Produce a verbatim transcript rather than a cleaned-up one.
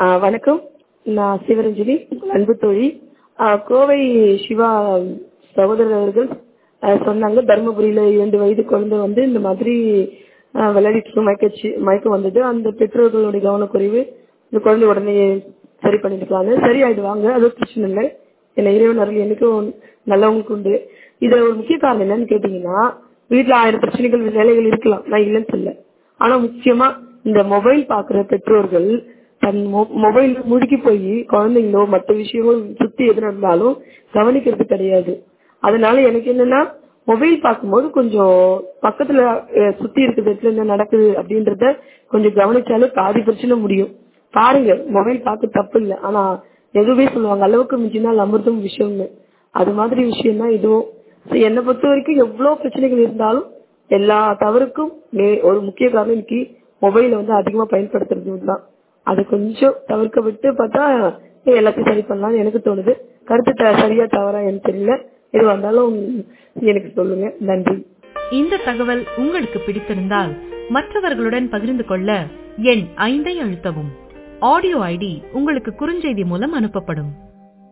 ஆ, வணக்கம். நான் சிவரஞ்சனி, அன்பு தோழி. ஆ, கோவை சிவா சகோதரர் அவர்கள் ஆ, சொன்னாங்க, தருமபுரியில இரண்டு வயது குழந்தை வந்து இந்த மாதிரி ஆ, விளையாடிட்டு மயக்கச்சு மயக்கம் வந்தது. அந்த பெற்றோர்களுடைய கவனக்குறைவு, இந்த குழந்தை உடனே சரி பண்ணிருக்கலாங்க. சரியாயிடுவாங்க, அது பிரச்சனை இல்லை. என்ன இறைவன் அருள் என்னைக்கும் நல்லவங்களுக்கு உண்டு. இதுல ஒரு முக்கிய காரணம் என்னன்னு கேட்டீங்கன்னா, வீட்டுல ஆயிரம் பிரச்சனைகள் வேலைகள் இருக்கலாம், நான் இல்லைன்னு சொல்ல. ஆனா முக்கியமா இந்த மொபைல் பாக்குற பெற்றோர்கள் தன் மொபைல் முழுக்கி போய் குழந்தைங்களோ மற்ற விஷயங்களோ சுத்தி எது நடந்தாலும் கவனிக்கிறது கிடையாது. அதனால எனக்கு என்னன்னா, மொபைல் பார்க்கும்போது கொஞ்சம் பக்கத்துல அஹ், சுத்தி இருக்கிற இடத்துல என்ன நடக்குது அப்படின்றத கொஞ்சம் கவனிச்சாலும் பாதி பிரச்சனை முடியும். பாருங்க, மொபைல் பார்க்க தப்பு இல்லை. ஆனா எதுவுமே சொல்லுவாங்க, அளவுக்கு மிஞ்சினால் அமிர்தம் விஷயம்னு. அது மாதிரி விஷயம் தான் இதுவும். So, என்னை பொறுத்த வரைக்கும் எவ்வளவு பிரச்சனைகள் இருந்தாலும் எல்லா தவறுக்கும் மே- ஒரு முக்கிய காரணம் இன்னைக்கு மொபைலை வந்து அதிகமா பயன்படுத்துறது தான். அது கொஞ்சம் தவிர்க்க விட்டு பார்த்தா எல்லாத்தையும் சரி பண்ணலாம்னு எனக்கு தோணுது. கருத்து த- சரியா தவறா எனக்கு தெரியல. எது வந்தாலும் எனக்கு சொல்லுங்க. நன்றி. இந்த தகவல் உங்களுக்கு பிடித்திருந்தால் மற்றவர்களுடன் பகிர்ந்து கொள்ள எண் ஐந்தை அழுத்தவும். ஆடியோ ஐடி உங்களுக்கு குறுஞ்செய்தி மூலம் அனுப்பப்படும்.